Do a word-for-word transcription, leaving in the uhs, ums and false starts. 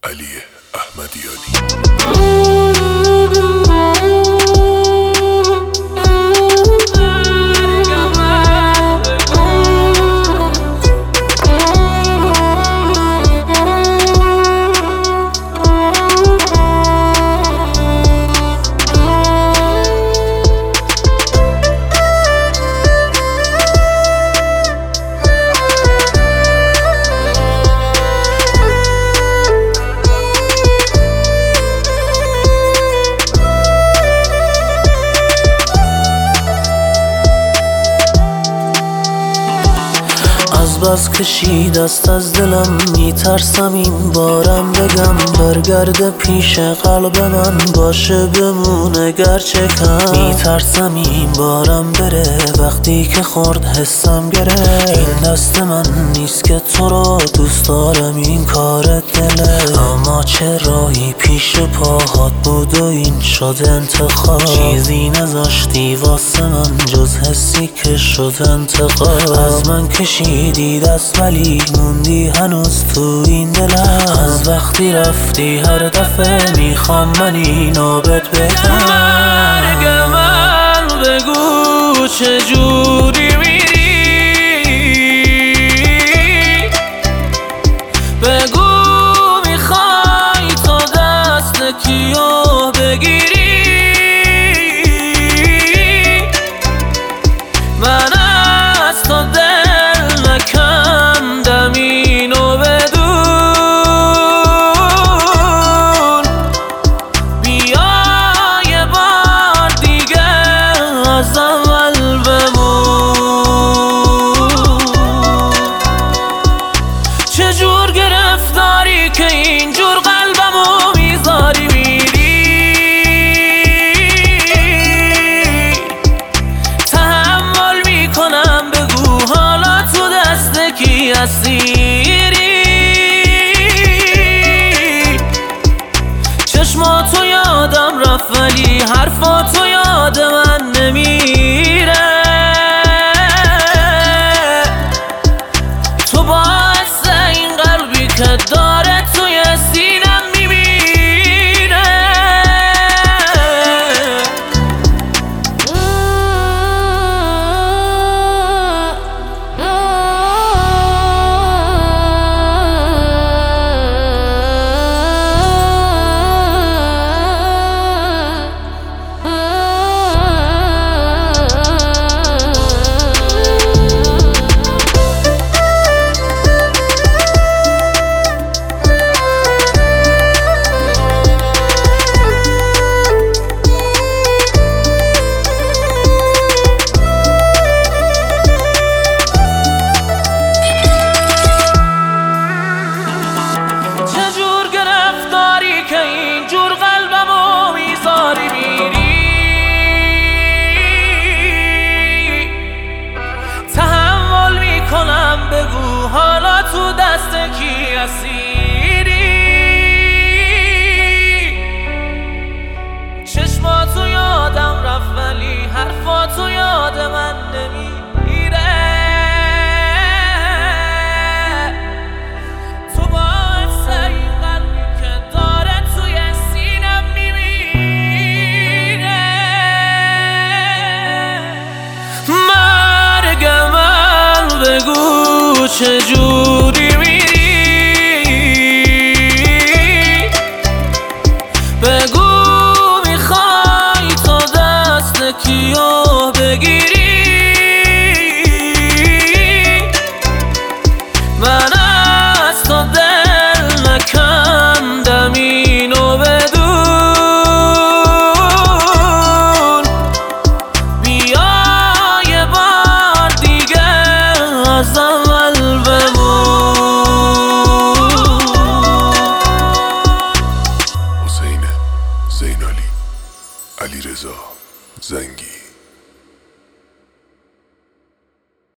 علی احمدیانی. از بس کشید دست از دلم، میترسم این بارم بگم برگرده پیش قلب من، باشه بمونه گرچه کم. میترسم این بارم بره وقتی که خورد حسم گره. این دست من نیست که تو رو دوست دارم، این کار دله. اما چه راهی پیش پاهات بود و این شد انتخاب. چیزی نذاشتی واسه من جز حسی که شد انتقام. از من کشیدی دست ولی موندی هنوز تو این دلم. از وقتی رفتی هر دفعه میخوام من اینو بهت بگم. مرگ من بگو چجوری میری، بگو میخوای تو دست کیو بگیری. من از تو دل نکندم اینو بدون. بیا یه بار دیگه از اول بمون. چجور گرفتاری که اینجور قلبمو میذاری میری. تحمل میکنم بگو حالا تو دست کی اسیری. چشماتو یادم رفت ولی حرفاتو یاد من نمیره. تو باعث این قلبی که داره توی سینم میمیره. که اینجور قلبمو میذاری میری. تحمل میکنم بگو حالا تو دست کی اسیری. چشماتو یادم رفت ولی حرفاتو یاد من نمیره. بگو چجور